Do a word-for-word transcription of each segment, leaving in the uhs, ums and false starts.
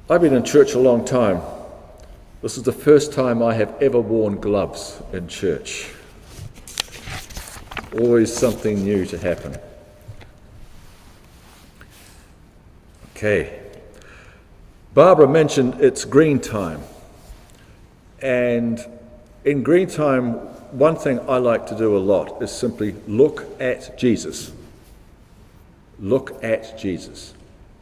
I've been in church a long time. This is the first time I have ever worn gloves in church. Always something new to happen. Okay. Barbara mentioned it's green time. And in green time, one thing I like to do a lot is simply look at Jesus. Look at Jesus.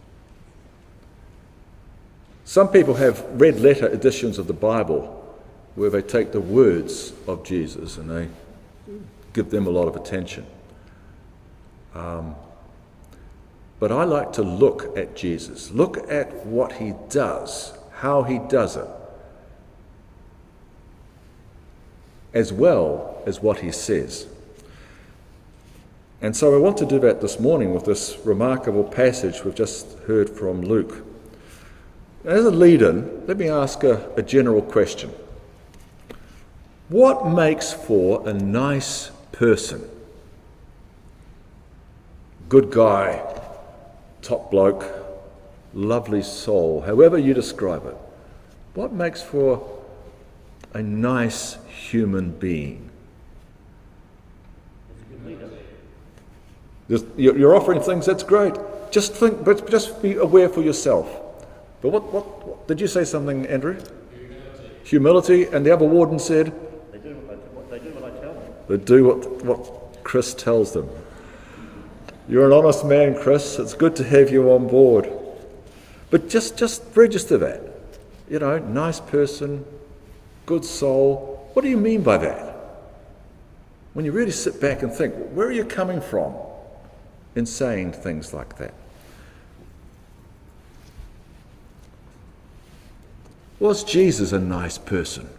Some people have red letter editions of the Bible where they take the words of Jesus and they give them a lot of attention. Um, but I like to look at Jesus. Look at what he does, how he does it, as well as what he says. And so I want to do that this morning with this remarkable passage we've just heard from Luke. As a lead-in, let me ask a, a general question. What makes for a nice person? Good guy, top bloke, lovely soul, however you describe it. What makes for a nice human being? You're offering things, that's great. Just think, but just be aware for yourself. But what, what, what did you say something, Andrew? Humility. Humility, and the other warden said? They do what, what, they do what I tell them. They do what, what Chris tells them. You're an honest man, Chris. It's good to have you on board. But just, just register that. You know, nice person, good soul. What do you mean by that? When you really sit back and think, where are you coming from in saying things like that? Was Jesus a nice person?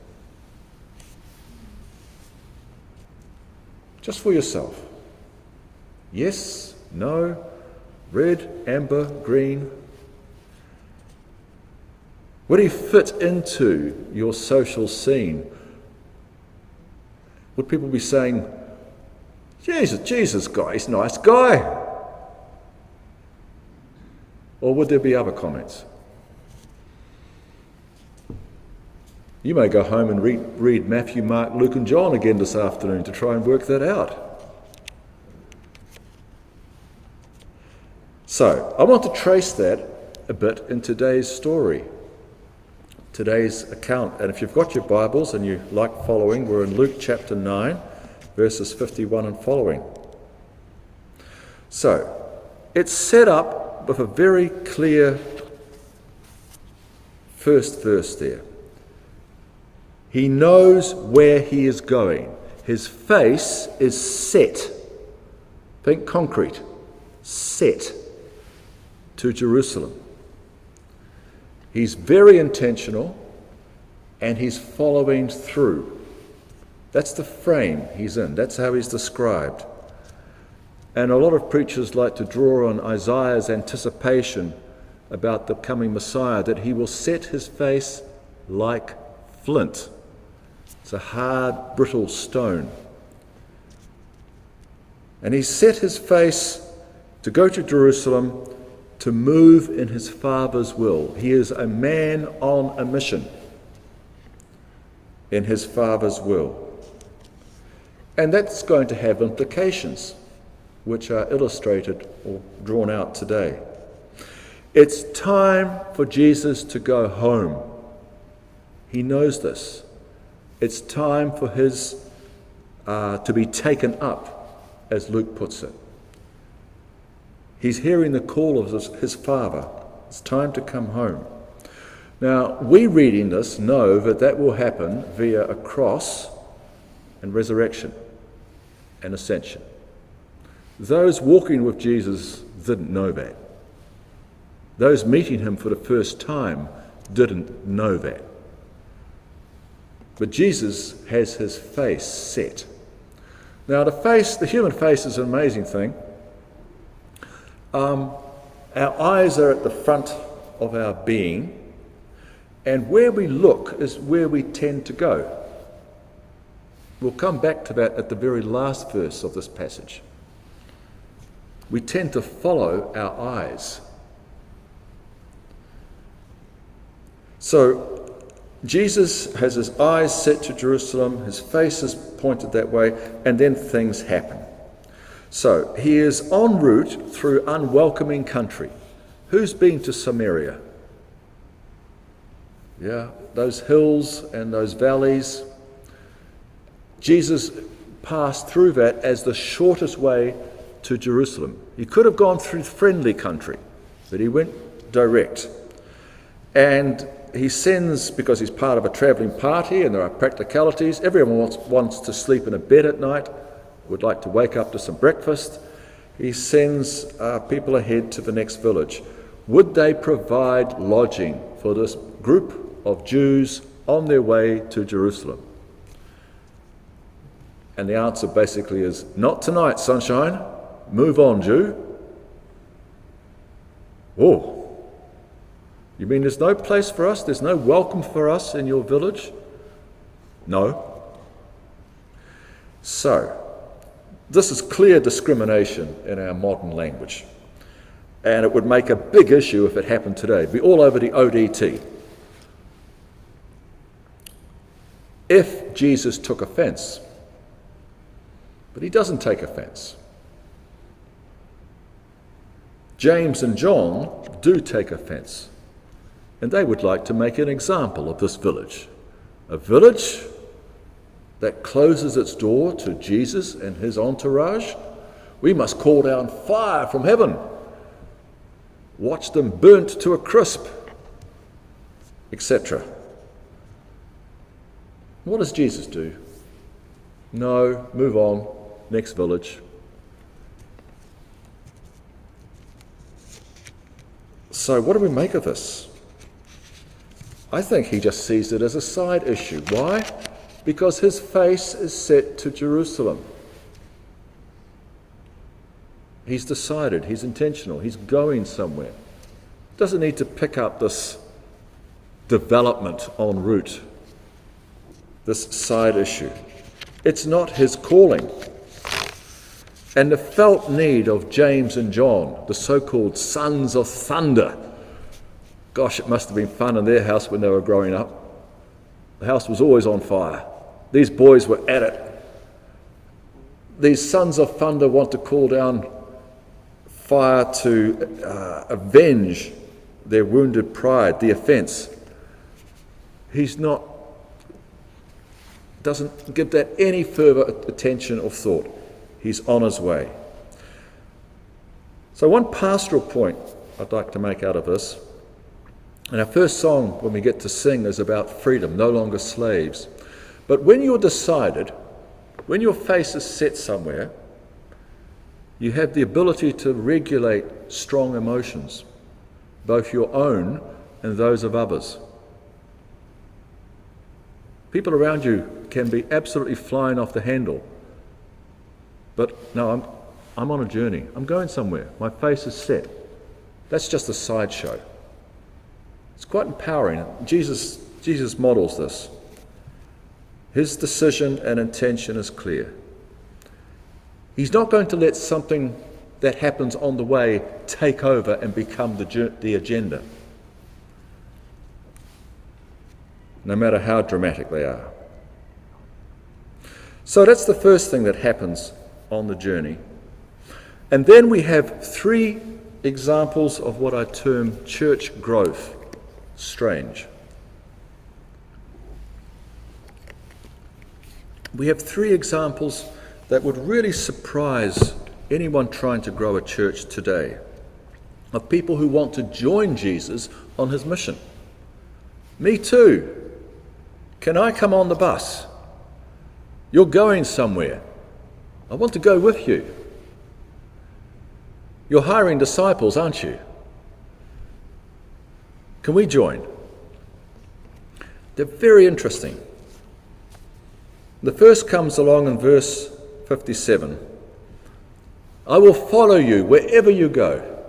Just for yourself. Yes, no, red, amber, green. Would he fit into your social scene? Would people be saying, Jesus, Jesus guy, he's a nice guy? Or would there be other comments? You may go home and read, read Matthew, Mark, Luke and John again this afternoon to try and work that out. So, I want to trace that a bit in today's story, today's account. And if you've got your Bibles and you like following, we're in Luke chapter nine, verses fifty-one and following. So, it's set up with a very clear first verse there. He knows where he is going. His face is set. Think concrete. Set to Jerusalem. He's very intentional and he's following through. That's the frame he's in. That's how he's described. And a lot of preachers like to draw on Isaiah's anticipation about the coming Messiah, that he will set his face like flint. It's a hard, brittle stone. And he set his face to go to Jerusalem to move in his Father's will. He is a man on a mission in his Father's will. And that's going to have implications, which are illustrated or drawn out today. It's time for Jesus to go home. He knows this. It's time for his uh, to be taken up, as Luke puts it. He's hearing the call of his, his Father. It's time to come home. Now, we reading this know that that will happen via a cross and resurrection and ascension. Those walking with Jesus didn't know that. Those meeting him for the first time didn't know that. But Jesus has his face set. Now, the face, the human face is an amazing thing. Um, our eyes are at the front of our being, and where we look is where we tend to go. We'll come back to that at the very last verse of this passage. We tend to follow our eyes. So Jesus has his eyes set to Jerusalem, his face is pointed that way, and then things happen. So he is en route through unwelcoming country. Who's been to Samaria? Yeah, those hills and those valleys. Jesus passed through that as the shortest way to Jerusalem. He could have gone through friendly country, but he went direct. And he sends, because he's part of a travelling party and there are practicalities, everyone wants, wants to sleep in a bed at night, would like to wake up to some breakfast. He sends uh, people ahead to the next village. Would they provide lodging for this group of Jews on their way to Jerusalem? And the answer basically is, not tonight, sunshine. Move on, Jew. Oh, you mean there's no place for us? There's no welcome for us in your village? No. So, this is clear discrimination in our modern language. And it would make a big issue if it happened today. It'd be all over the O D T. If Jesus took offence. But he doesn't take offence. James and John do take offence. And they would like to make an example of this village. A village that closes its door to Jesus and his entourage. We must call down fire from heaven. Watch them burnt to a crisp, et cetera. What does Jesus do? No, move on, next village. So what do we make of this? I think he just sees it as a side issue. Why? Because his face is set to Jerusalem. He's decided, he's intentional, he's going somewhere. Doesn't need to pick up this development en route, this side issue. It's not his calling. And the felt need of James and John, the so-called sons of thunder. Gosh, it must have been fun in their house when they were growing up. The house was always on fire. These boys were at it. These sons of thunder want to call down fire to uh, avenge their wounded pride, the offence. He's not, doesn't give that any further attention or thought. He's on his way. So one pastoral point I'd like to make out of this, and our first song when we get to sing is about freedom, no longer slaves. But when you're decided, when your face is set somewhere, you have the ability to regulate strong emotions, both your own and those of others. People around you can be absolutely flying off the handle. But no, I'm, I'm on a journey. I'm going somewhere. My face is set. That's just a sideshow. It's quite empowering. Jesus, Jesus models this. His decision and intention is clear. He's not going to let something that happens on the way take over and become the, the agenda, no matter how dramatic they are. So that's the first thing that happens on the journey. And then we have three examples of what I term church growth. Strange. We have three examples that would really surprise anyone trying to grow a church today, of people who want to join Jesus on his mission. Me too. Can I come on the bus? You're going somewhere. I want to go with you. You're hiring disciples, aren't you? Can we join? They're very interesting. The first comes along in verse fifty-seven. I will follow you wherever you go.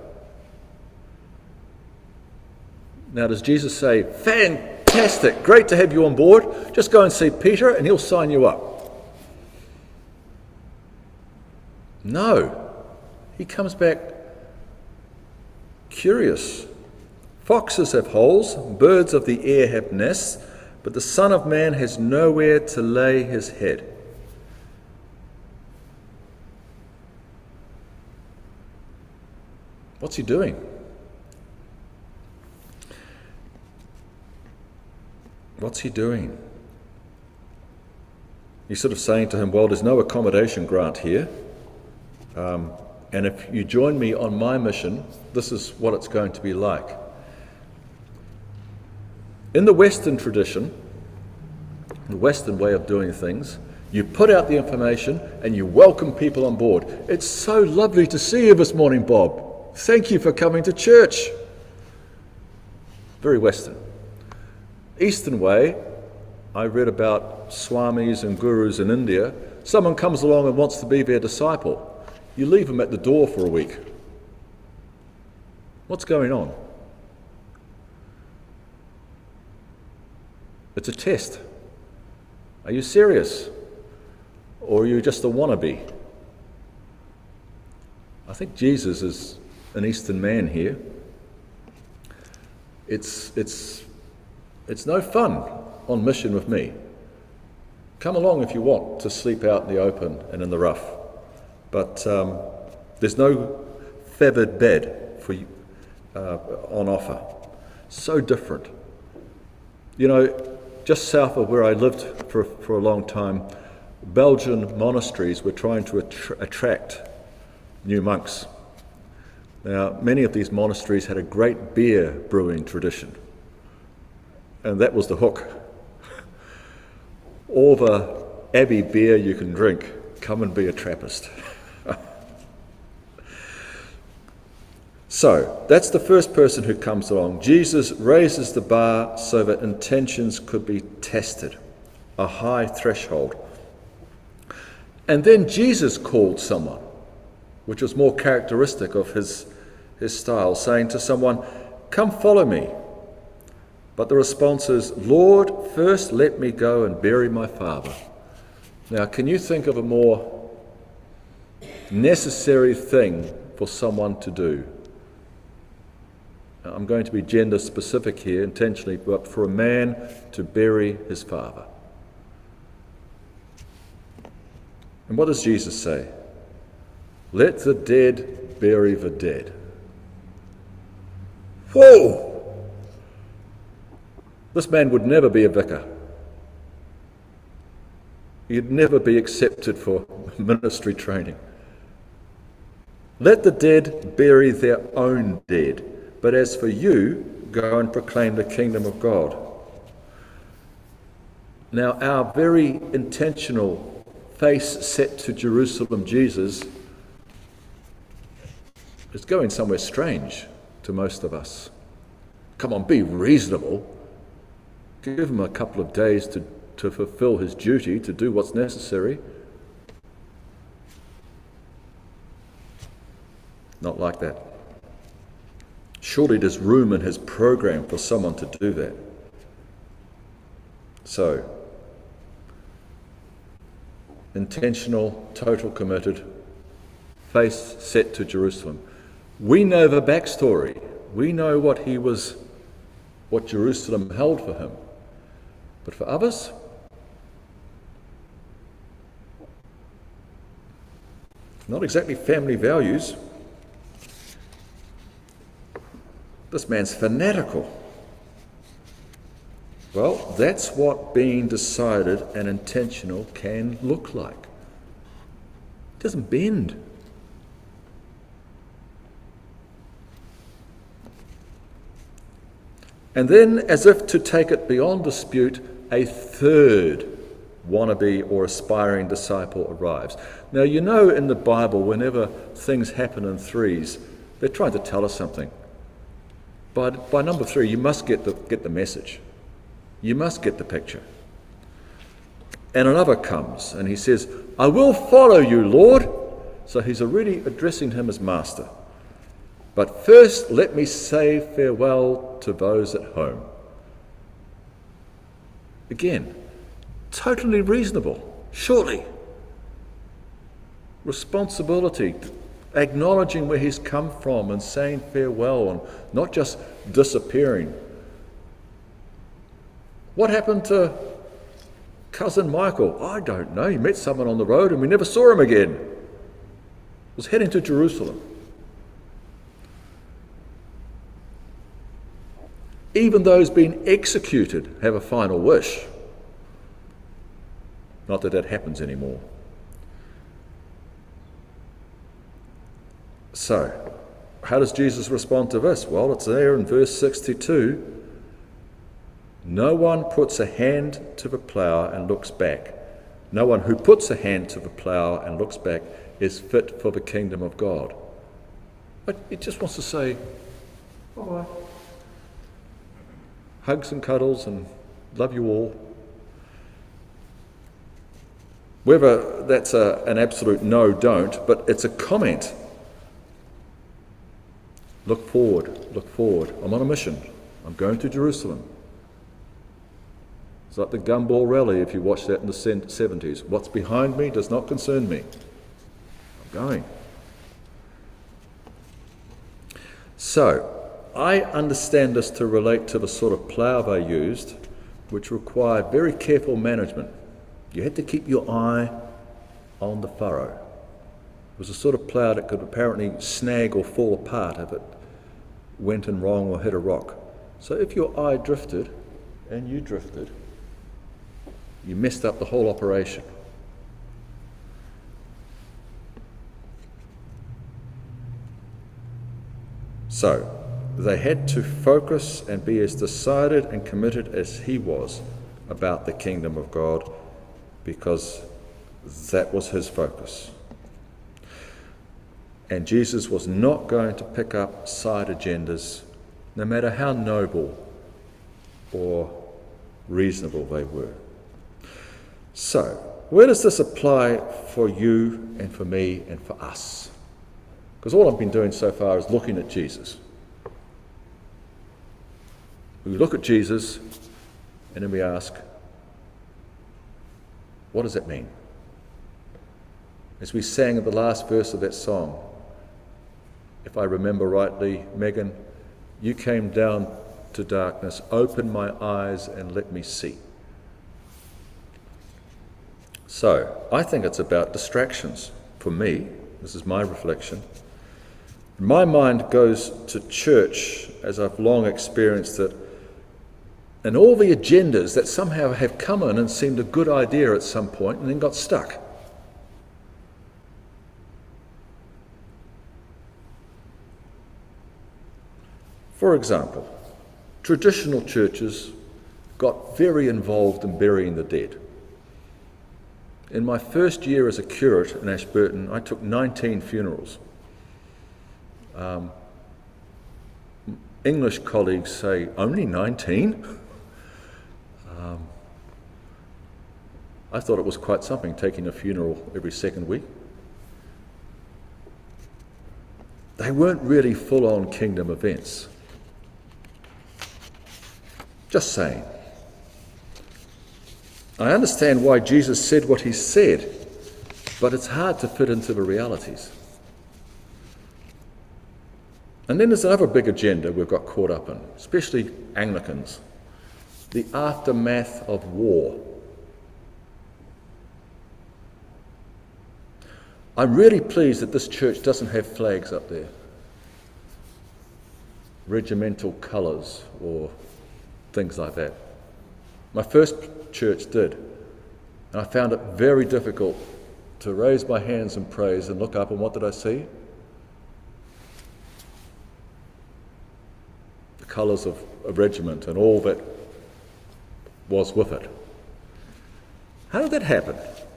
Now, does Jesus say, fantastic, great to have you on board. Just go and see Peter and he'll sign you up? No. He comes back curious, Foxes have holes, birds of the air have nests, but the Son of Man has nowhere to lay his head. What's he doing? What's he doing? He's sort of saying to him, well, there's no accommodation grant here. Um, and if you join me on my mission, this is what it's going to be like. In the Western tradition, the Western way of doing things, you put out the information and you welcome people on board. It's so lovely to see you this morning, Bob. Thank you for coming to church. Very Western. Eastern way, I read about swamis and gurus in India. Someone comes along and wants to be their disciple. You leave them at the door for a week. What's going on? It's a test. Are you serious? Or are you just a wannabe? I think Jesus is an Eastern man here. It's, it's, it's no fun on mission with me. Come along if you want to sleep out in the open and in the rough. But um, there's no feathered bed for you uh, on offer. So different. You know, just south of where I lived for, for a long time, Belgian monasteries were trying to attr- attract new monks. Now, many of these monasteries had a great beer brewing tradition, and that was the hook. All the abbey beer you can drink, come and be a Trappist. So, that's the first person who comes along. Jesus raises the bar so that intentions could be tested, a high threshold. And then Jesus called someone, which was more characteristic of his, his style, saying to someone, "Come follow me." But the response is, "Lord, first let me go and bury my father." Now, can you think of a more necessary thing for someone to do? I'm going to be gender specific here intentionally, but for a man to bury his father. And what does Jesus say? Let the dead bury the dead. Whoa! This man would never be a vicar. He'd never be accepted for ministry training. Let the dead bury their own dead. But as for you, go and proclaim the kingdom of God. Now, our very intentional face set to Jerusalem Jesus is going somewhere strange to most of us. Come on, be reasonable. Give him a couple of days to, to fulfill his duty, to do what's necessary. Not like that. Surely there's room in his program for someone to do that. So, intentional, total committed, face set to Jerusalem. We know the backstory. We know what he was, what Jerusalem held for him. But for others, not exactly family values. This man's fanatical. Well, that's what being decided and intentional can look like. It doesn't bend. And then, as if to take it beyond dispute, a third wannabe or aspiring disciple arrives. Now, you know in the Bible, whenever things happen in threes, they're trying to tell us something. By, by number three, you must get the, get the message. You must get the picture. And another comes and he says, "I will follow you, Lord." So he's already addressing him as master. "But first let me say farewell to those at home." Again, totally reasonable, surely. Responsibility, acknowledging where he's come from and saying farewell and not just disappearing. What happened to cousin Michael? I don't know. He met someone on the road and we never saw him again. He was heading to Jerusalem. Even those being executed have a final wish. Not that that happens anymore. So, how does Jesus respond to this? Well, it's there in verse sixty-two. No one puts a hand to the plough and looks back. No one who puts a hand to the plough and looks back is fit for the kingdom of God. But it just wants to say, bye-bye. Hugs and cuddles and love you all. Whether that's a, an absolute no, don't, but it's a comment. Look forward, look forward. I'm on a mission. I'm going to Jerusalem. It's like the Gumball Rally, if you watched that in the seventies. What's behind me does not concern me. I'm going. So, I understand this to relate to the sort of plough they used, which required very careful management. You had to keep your eye on the furrow. It was a sort of plough that could apparently snag or fall apart if it went in wrong or hit a rock. So if your eye drifted, and you drifted, you messed up the whole operation. So, they had to focus and be as decided and committed as he was about the kingdom of God, because that was his focus. And Jesus was not going to pick up side agendas, no matter how noble or reasonable they were. So, where does this apply for you and for me and for us? Because all I've been doing so far is looking at Jesus. We look at Jesus and then we ask, what does that mean? As we sang in the last verse of that song, if I remember rightly, Megan, you came down to darkness, opened my eyes and let me see. So, I think it's about distractions. For me, this is my reflection. My mind goes to church, as I've long experienced it, and all the agendas that somehow have come in and seemed a good idea at some point and then got stuck. For example, traditional churches got very involved in burying the dead. In my first year as a curate in Ashburton, I took nineteen funerals. Um, English colleagues say, only nineteen? Um, I thought it was quite something, taking a funeral every second week. They weren't really full-on kingdom events. Just saying. I understand why Jesus said what he said, but it's hard to fit into the realities. And then there's another big agenda we've got caught up in, especially Anglicans, the aftermath of war. I'm really pleased that this church doesn't have flags up there, regimental colours or things like that. My first church did, and I found it very difficult to raise my hands in praise and look up, and what did I see? The colours of a regiment and all that was with it. How did that happen?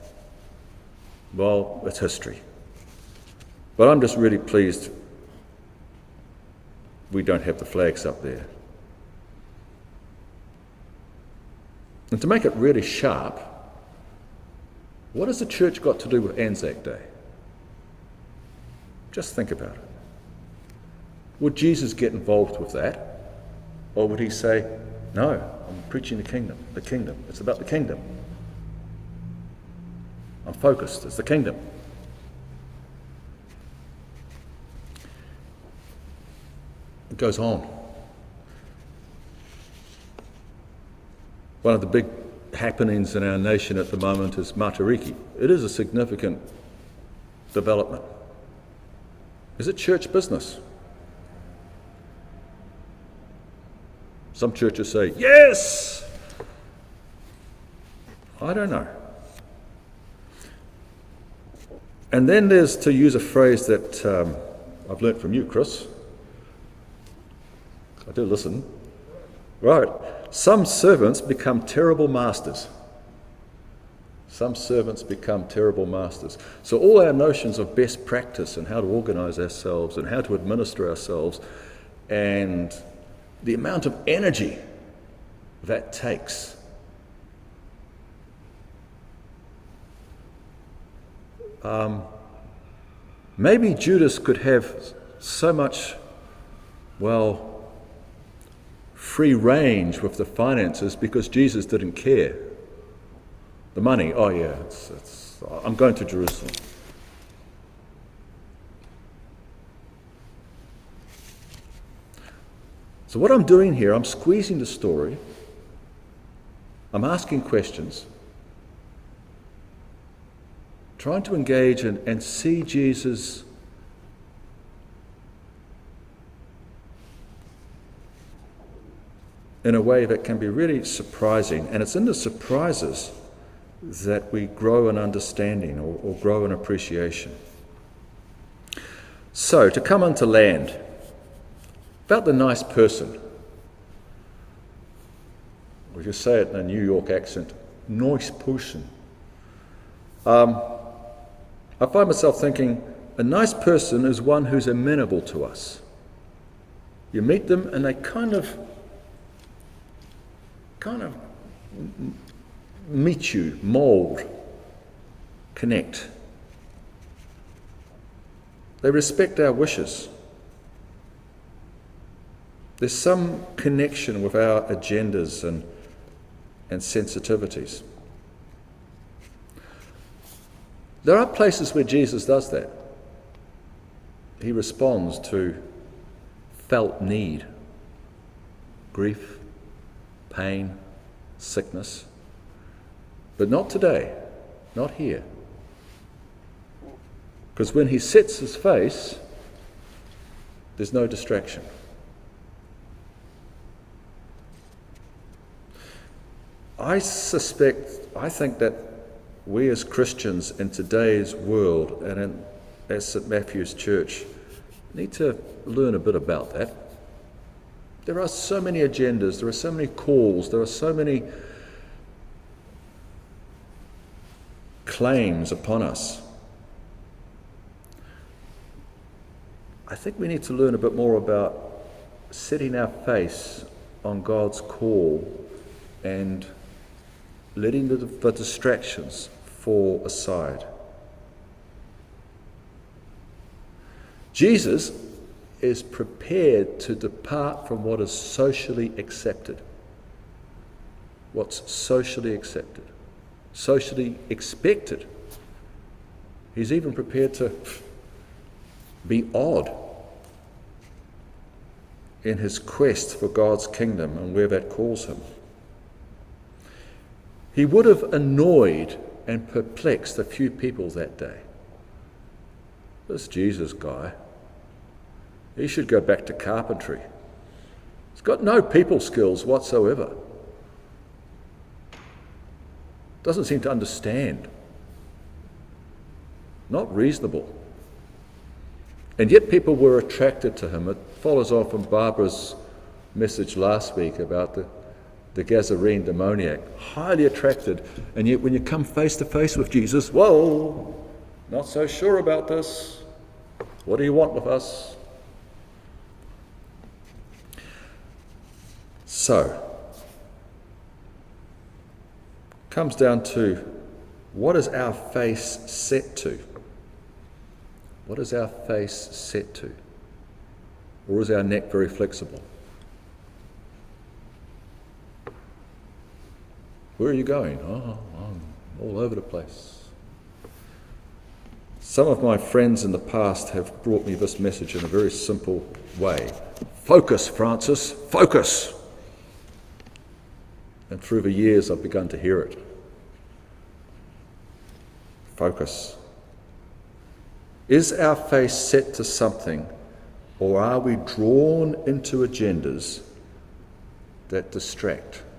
Well, it's history. But I'm just really pleased we don't have the flags up there. And to make it really sharp, what has the church got to do with Anzac Day? Just think about it. Would Jesus get involved with that? Or would he say, no, I'm preaching the kingdom, the kingdom. It's about the kingdom. I'm focused, it's the kingdom. It goes on. One of the big happenings in our nation at the moment is Matariki. It is a significant development. Is it church business? Some churches say, yes! I don't know. And then there's, to use a phrase that um, I've learnt from you, Chris. I do listen. Right. Some servants become terrible masters. Some servants become terrible masters. So all our notions of best practice and how to organise ourselves and how to administer ourselves and the amount of energy that takes. Um, maybe Judas could have so much, well, free range with the finances because Jesus didn't care. The money, oh yeah, it's, it's, I'm going to Jerusalem. So what I'm doing here, I'm squeezing the story, I'm asking questions, trying to engage and, and see Jesus in a way that can be really surprising. And it's in the surprises that we grow in understanding or, or grow in appreciation. So, to come onto land, about the nice person, or if you say it in a New York accent, nice person. Um, I find myself thinking, a nice person is one who's amenable to us. You meet them and they kind of, kind of meet you, mould, connect. They respect our wishes. There's some connection with our agendas and, and sensitivities. There are places where Jesus does that. He responds to felt need, grief, pain, sickness. But not today, not here. Because when he sets his face, there's no distraction. I suspect, I think that we as Christians in today's world and in, as Saint Matthew's Church need to learn a bit about that. There are so many agendas, there are so many calls, there are so many claims upon us. I think we need to learn a bit more about setting our face on God's call and letting the, the distractions fall aside. Jesus is prepared to depart from what is socially accepted. What's socially accepted, socially expected. He's even prepared to be odd in his quest for God's kingdom and where that calls him. He would have annoyed and perplexed a few people that day. This Jesus guy, he should go back to carpentry. He's got no people skills whatsoever. Doesn't seem to understand. Not reasonable. And yet people were attracted to him. It follows on from Barbara's message last week about the, the Gadarene demoniac. Highly attracted. And yet when you come face to face with Jesus, whoa, not so sure about this. What do you want with us? So, comes down to, what is our face set to? What is our face set to? Or is our neck very flexible? Where are you going? Oh, I'm all over the place. Some of my friends in the past have brought me this message in a very simple way. Focus, Francis, focus. And through the years I've begun to hear it. Focus. Is our face set to something, or are we drawn into agendas that distract?